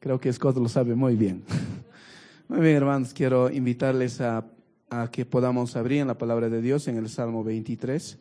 Creo que Scott lo sabe muy bien. Muy bien, hermanos, quiero invitarles a que podamos abrir en la palabra de Dios en el Salmo 23,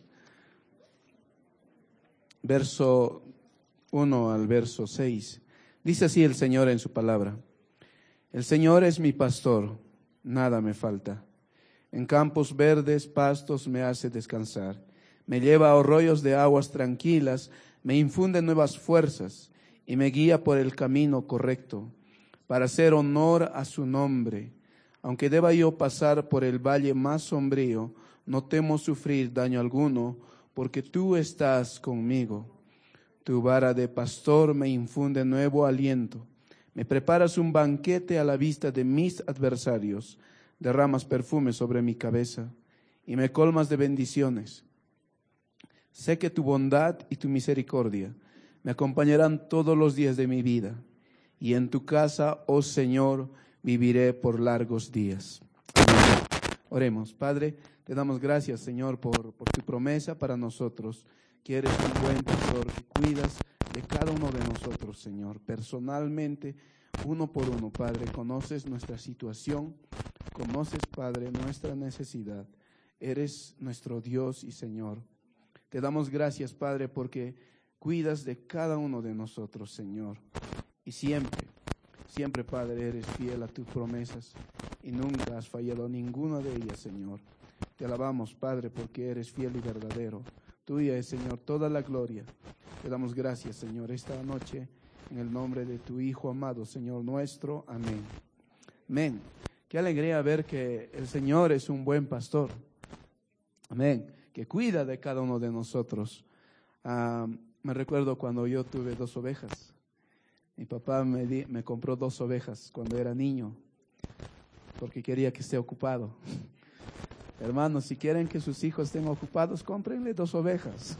verso 1 al verso 6. Dice así el Señor en su palabra: El Señor es mi pastor, nada me falta. En campos verdes, pastos me hace descansar. Me lleva a arroyos de aguas tranquilas, me infunde nuevas fuerzas y me guía por el camino correcto, para hacer honor a su nombre. Aunque deba yo pasar por el valle más sombrío, no temo sufrir daño alguno, porque tú estás conmigo. Tu vara de pastor me infunde nuevo aliento. Me preparas un banquete a la vista de mis adversarios. Derramas perfume sobre mi cabeza y me colmas de bendiciones. Sé que tu bondad y tu misericordia me acompañarán todos los días de mi vida, y en tu casa, oh Señor, viviré por largos días. Amén. Oremos. Padre, te damos gracias, Señor, por tu promesa para nosotros, que eres un buen pastor, que cuidas de cada uno de nosotros, Señor, personalmente, uno por uno. Padre, conoces nuestra situación, conoces, Padre, nuestra necesidad. Eres nuestro Dios y Señor. Te damos gracias, Padre, porque cuidas de cada uno de nosotros, Señor. Y siempre, Padre, eres fiel a tus promesas y nunca has fallado ninguna de ellas, Señor. Te alabamos, Padre, porque eres fiel y verdadero. Tuya es, Señor, toda la gloria. Te damos gracias, Señor, esta noche, en el nombre de tu Hijo amado, Señor nuestro. Amén. Amén. Qué alegría ver que el Señor es un buen pastor. Amén. Que cuida de cada uno de nosotros. Me recuerdo cuando yo tuve 2 ovejas. Mi papá me compró 2 ovejas cuando era niño, porque quería que esté ocupado. Hermanos, si quieren que sus hijos estén ocupados, cómprenle 2 ovejas.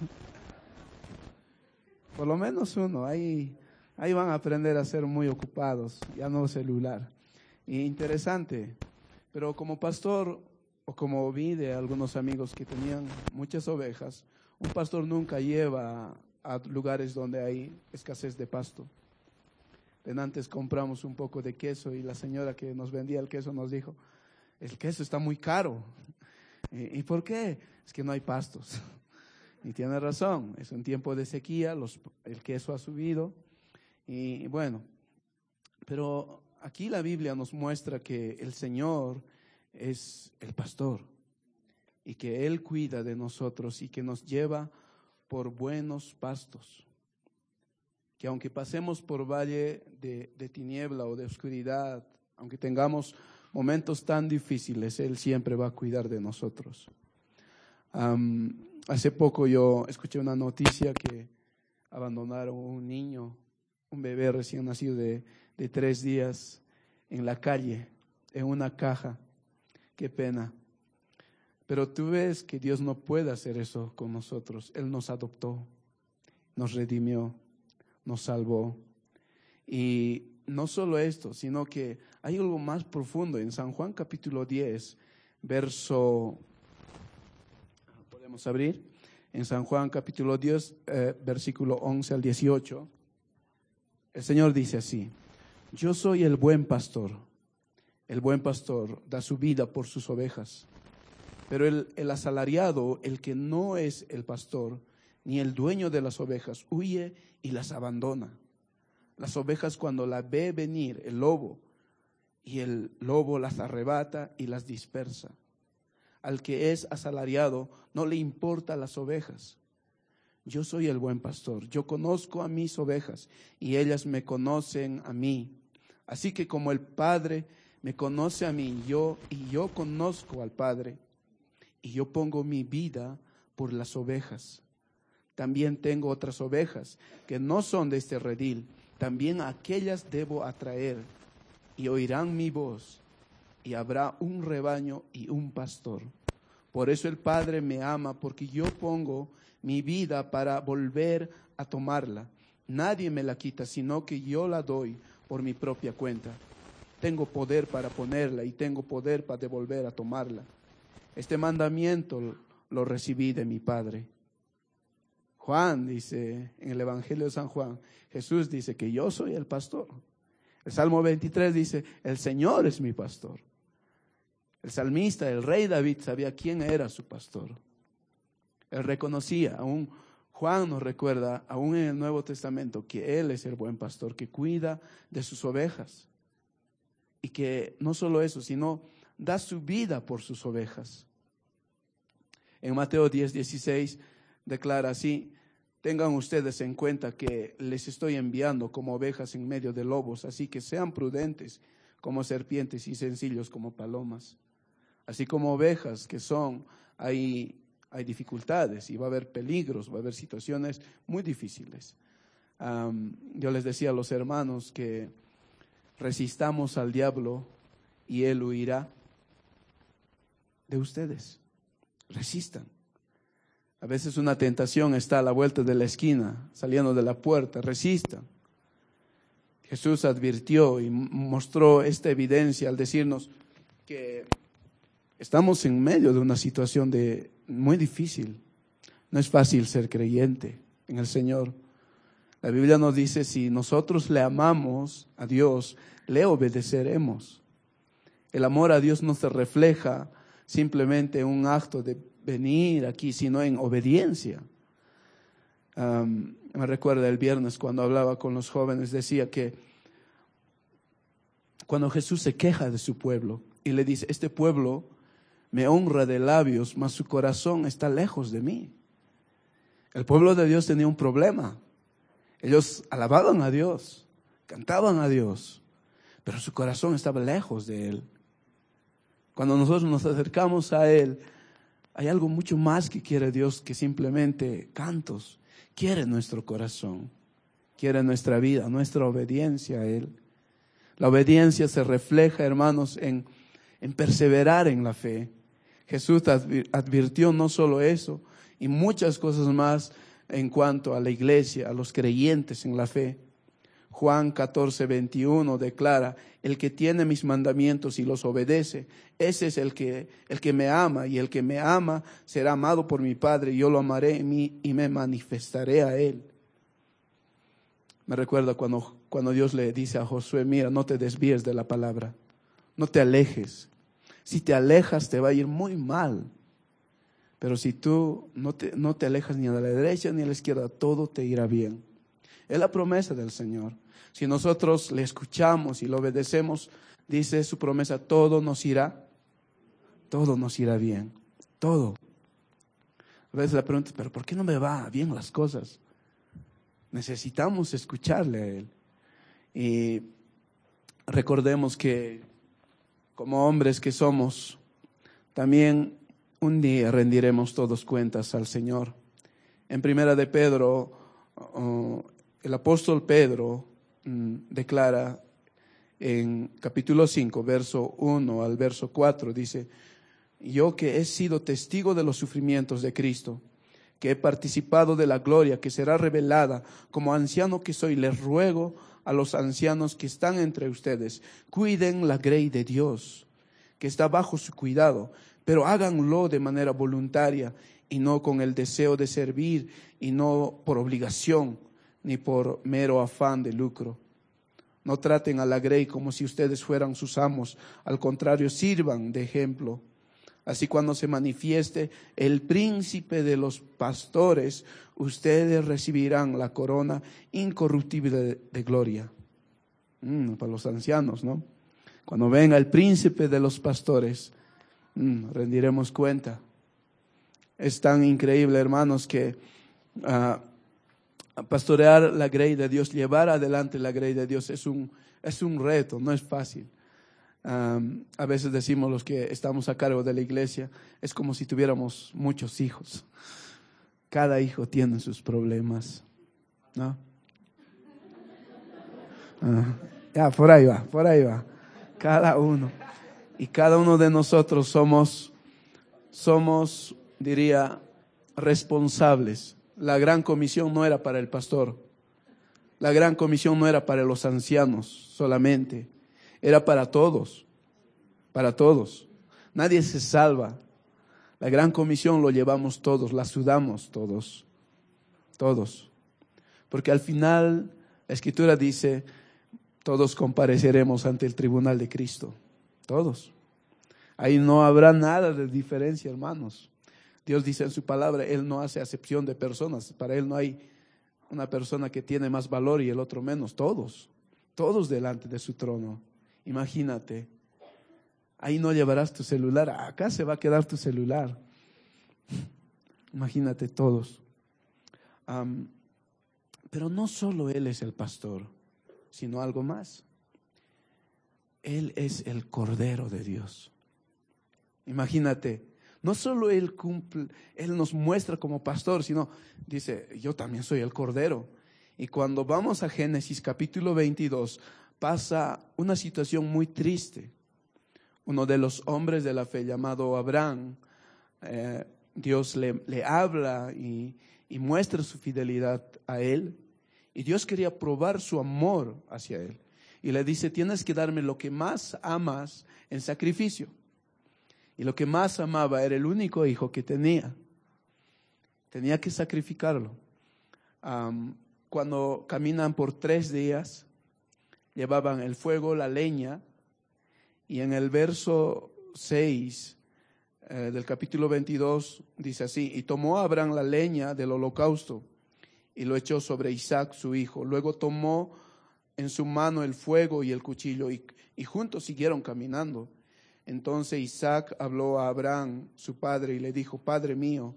Por lo menos uno. Ahí van a aprender a ser muy ocupados, ya no celular. Y interesante, pero como pastor, o como vi de algunos amigos que tenían muchas ovejas, un pastor nunca lleva a lugares donde hay escasez de pasto. Antes compramos un poco de queso y la señora que nos vendía el queso nos dijo: el queso está muy caro. ¿Y por qué? Es que no hay pastos. Y tiene razón, es un tiempo de sequía, el queso ha subido. Y bueno, pero aquí la Biblia nos muestra que el Señor es el pastor y que Él cuida de nosotros y que nos lleva por buenos pastos. Que aunque pasemos por valle de tiniebla o de oscuridad, aunque tengamos momentos tan difíciles, Él siempre va a cuidar de nosotros. Hace poco yo escuché una noticia que abandonaron un niño, un bebé recién nacido de 3 días en la calle, en una caja. Qué pena. Pero tú ves que Dios no puede hacer eso con nosotros. Él nos adoptó, nos redimió, nos salvó. Y no solo esto, sino que hay algo más profundo. En San Juan capítulo 10, verso, podemos abrir, en San Juan capítulo 10, versículo 11 al 18, el Señor dice así: yo soy el buen pastor. El buen pastor da su vida por sus ovejas. Pero el asalariado, el que no es el pastor, ni el dueño de las ovejas, huye y las abandona. Las ovejas, cuando la ve venir el lobo, y el lobo las arrebata y las dispersa. Al que es asalariado no le importan las ovejas. Yo soy el buen pastor, yo conozco a mis ovejas y ellas me conocen a mí. Así que como el Padre me conoce a mí, yo conozco al Padre, y yo pongo mi vida por las ovejas. También tengo otras ovejas que no son de este redil, también aquellas debo atraer, y oirán mi voz, y habrá un rebaño y un pastor. Por eso el Padre me ama, porque yo pongo mi vida para volver a tomarla. Nadie me la quita, sino que yo la doy por mi propia cuenta. Tengo poder para ponerla y tengo poder para devolver a tomarla. Este mandamiento lo recibí de mi Padre. Juan dice, en el Evangelio de San Juan, Jesús dice que yo soy el pastor. El Salmo 23 dice, el Señor es mi pastor. El salmista, el rey David, sabía quién era su pastor. Él reconocía, aún Juan nos recuerda, aún en el Nuevo Testamento, que Él es el buen pastor que cuida de sus ovejas. Y que no solo eso, sino da su vida por sus ovejas. En Mateo 10:16 declara así, tengan ustedes en cuenta que les estoy enviando como ovejas en medio de lobos, así que sean prudentes como serpientes y sencillos como palomas. Así como ovejas que son, hay dificultades y va a haber peligros, va a haber situaciones muy difíciles. Yo les decía a los hermanos que resistamos al diablo y él huirá de ustedes. Resistan. A veces una tentación está a la vuelta de la esquina, saliendo de la puerta. Resistan. Jesús advirtió y mostró esta evidencia al decirnos que estamos en medio de una situación muy difícil. No es fácil ser creyente en el Señor. La Biblia nos dice, si nosotros le amamos a Dios, le obedeceremos. El amor a Dios no se refleja simplemente en un acto de venir aquí, sino en obediencia. Me recuerda el viernes cuando hablaba con los jóvenes, decía que cuando Jesús se queja de su pueblo y le dice, este pueblo me honra de labios, mas su corazón está lejos de mí. El pueblo de Dios tenía un problema. Ellos alababan a Dios, cantaban a Dios, pero su corazón estaba lejos de Él. Cuando nosotros nos acercamos a Él, hay algo mucho más que quiere Dios que simplemente cantos. Quiere nuestro corazón, quiere nuestra vida, nuestra obediencia a Él. La obediencia se refleja, hermanos, en perseverar en la fe. Jesús advirtió no solo eso, y muchas cosas más en cuanto a la iglesia, a los creyentes en la fe. Juan 14:21 declara, el que tiene mis mandamientos y los obedece, ese es el que me ama, y el que me ama será amado por mi Padre, y yo lo amaré y me manifestaré a Él. Me recuerda cuando Dios le dice a Josué, mira, no te desvíes de la palabra, no te alejes. Si te alejas te va a ir muy mal, pero si tú no te alejas ni a la derecha ni a la izquierda, todo te irá bien. Es la promesa del Señor. Si nosotros le escuchamos y lo obedecemos, dice su promesa, todo nos irá bien, todo. A veces la pregunta es, pero ¿por qué no me va bien las cosas? Necesitamos escucharle a Él. Y recordemos que como hombres que somos, también un día rendiremos todos cuentas al Señor. En Primera de Pedro, el apóstol Pedro declara en capítulo 5, verso 1 al verso 4, dice, yo que he sido testigo de los sufrimientos de Cristo, que he participado de la gloria que será revelada, como anciano que soy, les ruego a los ancianos que están entre ustedes, cuiden la grey de Dios, que está bajo su cuidado, pero háganlo de manera voluntaria y no con el deseo de servir y no por obligación ni por mero afán de lucro. No traten a la grey como si ustedes fueran sus amos, al contrario, sirvan de ejemplo. Así cuando se manifieste el príncipe de los pastores, ustedes recibirán la corona incorruptible de gloria. Para los ancianos, ¿no? Cuando venga el príncipe de los pastores, rendiremos cuenta. Es tan increíble, hermanos, que pastorear la grey de Dios, llevar adelante la grey de Dios es un reto, no es fácil. A veces decimos los que estamos a cargo de la iglesia, es como si tuviéramos muchos hijos. Cada hijo tiene sus problemas, ¿no? Ya, por ahí va. Cada uno. Y cada uno de nosotros somos, diría, responsables. La gran comisión no era para el pastor. La gran comisión no era para los ancianos solamente. Era para todos. Para todos. Nadie se salva. La gran comisión lo llevamos todos, la sudamos todos. Todos. Porque al final la Escritura dice, Todos compareceremos ante el tribunal de Cristo. Todos. Ahí no habrá nada de diferencia, hermanos. Dios dice en su palabra, Él no hace acepción de personas. Para Él no hay una persona que tiene más valor y el otro menos. Todos delante de su trono. Imagínate. Ahí no llevarás tu celular. Acá se va a quedar tu celular. Imagínate todos. Pero no solo Él es el pastor, sino algo más. Él es el Cordero de Dios. Imagínate, no solo Él cumple, Él nos muestra como pastor, sino dice, yo también soy el Cordero. Y cuando vamos a Génesis capítulo 22, pasa una situación muy triste. Uno de los hombres de la fe llamado Abraham, Dios le habla y muestra su fidelidad a él. Y Dios quería probar su amor hacia él. Y le dice, tienes que darme lo que más amas en sacrificio. Y lo que más amaba era el único hijo que tenía. Tenía que sacrificarlo. Cuando caminan por 3 días, llevaban el fuego, la leña. Y en el verso 6 del capítulo 22 dice así, y tomó Abraham la leña del holocausto y lo echó sobre Isaac su hijo. Luego tomó en su mano el fuego y el cuchillo y juntos siguieron caminando. Entonces Isaac habló a Abraham, su padre, y le dijo, Padre mío.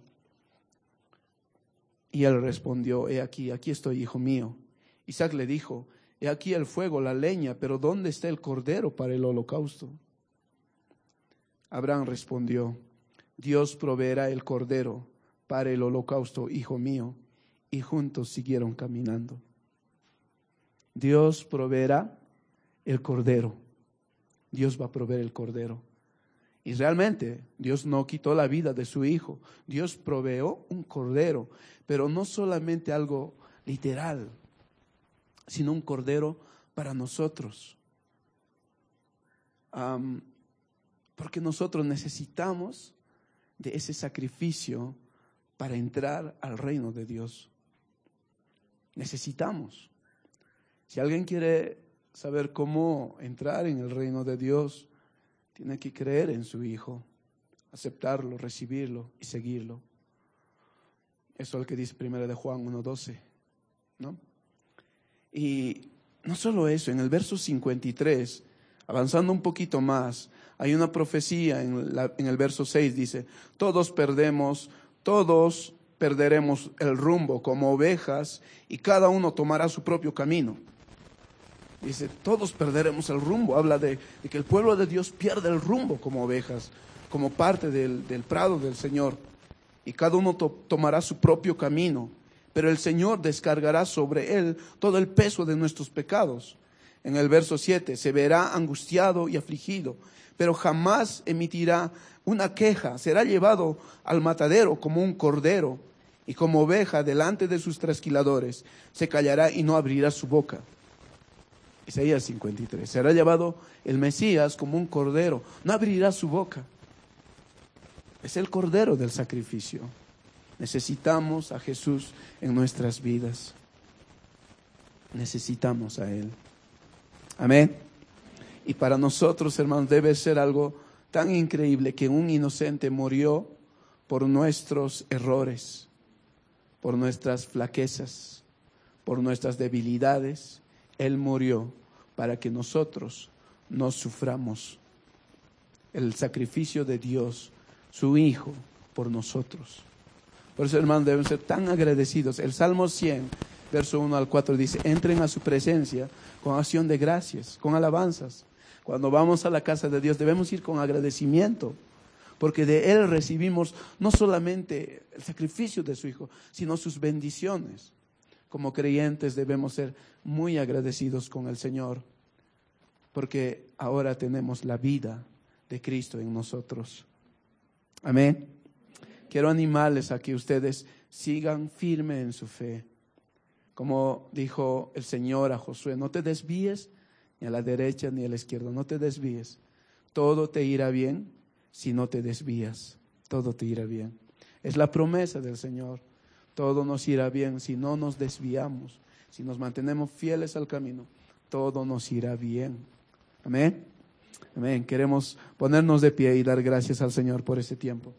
Y él respondió, he aquí estoy, hijo mío. Isaac le dijo, he aquí el fuego, la leña, pero ¿dónde está el cordero para el holocausto? Abraham respondió, Dios proveerá el cordero para el holocausto, hijo mío. Y juntos siguieron caminando. Dios proveerá el cordero. Dios va a proveer el cordero. Y realmente Dios no quitó la vida de su hijo. Dios proveó un cordero, pero no solamente algo literal, sino un cordero para nosotros. Porque nosotros necesitamos de ese sacrificio para entrar al reino de Dios. Necesitamos. Si alguien quiere saber cómo entrar en el reino de Dios, tiene que creer en su Hijo, aceptarlo, recibirlo y seguirlo. Eso es lo que dice 1 de Juan 1:12, ¿no? Y no solo eso, en el verso 53, avanzando un poquito más, hay una profecía en el verso 6, dice, todos perderemos el rumbo como ovejas y cada uno tomará su propio camino. Dice, todos perderemos el rumbo. Habla de que el pueblo de Dios pierde el rumbo como ovejas, como parte del prado del Señor. Y cada uno tomará su propio camino. Pero el Señor descargará sobre él todo el peso de nuestros pecados. En el verso 7, se verá angustiado y afligido, pero jamás emitirá una queja. Será llevado al matadero como un cordero y como oveja delante de sus trasquiladores. Se callará y no abrirá su boca. Isaías 53. Será llevado el Mesías como un cordero, no abrirá su boca. Es el cordero del sacrificio. Necesitamos a Jesús en nuestras vidas. Necesitamos a Él. Amén. Y para nosotros, hermanos, debe ser algo tan increíble que un inocente murió por nuestros errores, por nuestras flaquezas, por nuestras debilidades. Él murió para que nosotros no suframos el sacrificio de Dios, su Hijo, por nosotros. Por eso, hermanos, debemos ser tan agradecidos. El Salmo 100, verso 1 al 4 dice, entren a su presencia con acción de gracias, con alabanzas. Cuando vamos a la casa de Dios debemos ir con agradecimiento, porque de Él recibimos no solamente el sacrificio de su Hijo, sino sus bendiciones. Como creyentes debemos ser muy agradecidos con el Señor, porque ahora tenemos la vida de Cristo en nosotros. Amén. Quiero animarles a que ustedes sigan firmes en su fe. Como dijo el Señor a Josué, no te desvíes ni a la derecha ni a la izquierda, no te desvíes. Todo te irá bien si no te desvías, todo te irá bien. Es la promesa del Señor. Todo nos irá bien si no nos desviamos, si nos mantenemos fieles al camino. todo nos irá bien. Amén. Amén. Queremos ponernos de pie y dar gracias al Señor por este tiempo.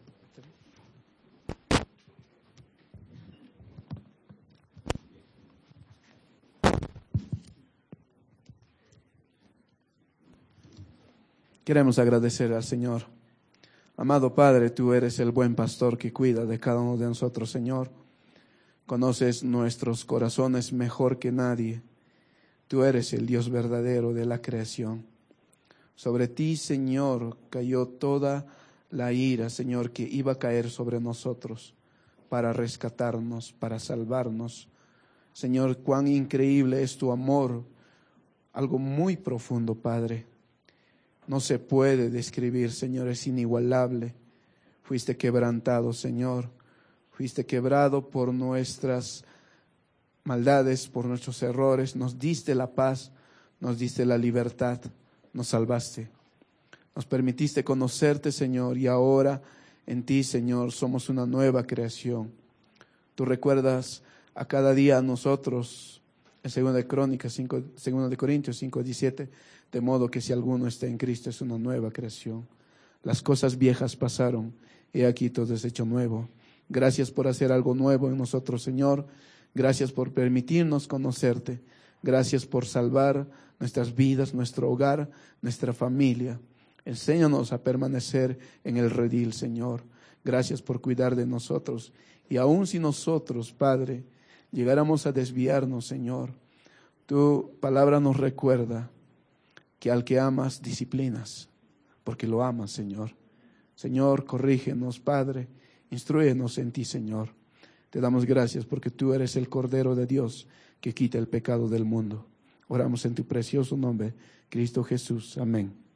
Queremos agradecer al Señor. Amado Padre, tú eres el buen pastor que cuida de cada uno de nosotros, Señor. Conoces nuestros corazones mejor que nadie. Tú eres el Dios verdadero de la creación. Sobre ti, Señor, cayó toda la ira, Señor, que iba a caer sobre nosotros para rescatarnos, para salvarnos. Señor, cuán increíble es tu amor, algo muy profundo, Padre. No se puede describir, Señor, es inigualable. Fuiste quebrantado, Señor. Fuiste quebrado por nuestras maldades, por nuestros errores. Nos diste la paz, nos diste la libertad, nos salvaste. Nos permitiste conocerte, Señor, y ahora en ti, Señor, somos una nueva creación. Tú recuerdas a cada día a nosotros, en 2 de Corintios 5:17, de modo que si alguno está en Cristo es una nueva creación. Las cosas viejas pasaron, y aquí todo es hecho nuevo. Gracias por hacer algo nuevo en nosotros, Señor. Gracias por permitirnos conocerte. Gracias por salvar nuestras vidas, nuestro hogar, nuestra familia. Enséñanos a permanecer en el redil, Señor. Gracias por cuidar de nosotros. Y aun si nosotros, Padre, llegáramos a desviarnos, Señor, tu palabra nos recuerda que al que amas, disciplinas, porque lo amas, Señor. Señor, corrígenos, Padre, instrúyenos en ti, Señor. Te damos gracias porque tú eres el Cordero de Dios que quita el pecado del mundo. Oramos en tu precioso nombre, Cristo Jesús. Amén.